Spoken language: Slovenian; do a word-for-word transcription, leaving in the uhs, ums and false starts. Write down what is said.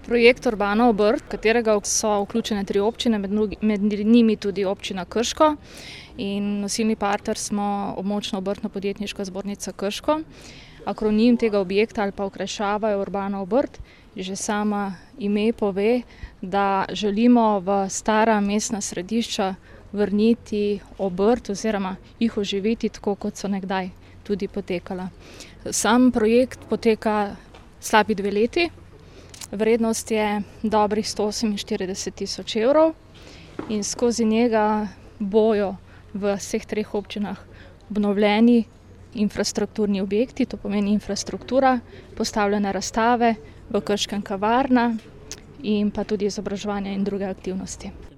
Projekt Urbana obrt, v katerega so vključene tri občine, med, med njimi tudi občina Krško, in nosilni partner smo Območna obrtno-podjetniška zbornica Krško. Akronim tega objekta ali pa okrajšava je Urbana obrt. Že sama ime pove, da želimo v stara mestna središča vrniti obrt oziroma jih oživiti tako, kot so nekdaj tudi potekala. Sam projekt poteka slabi dve leti. Vrednost je dobrih sto oseminštirideset tisoč evrov in skozi njega bojo v vseh treh občinah obnovljeni infrastrukturni objekti, to pomeni infrastruktura, postavljene razstave, v Krškem kavarna in pa tudi izobraževanje in druge aktivnosti.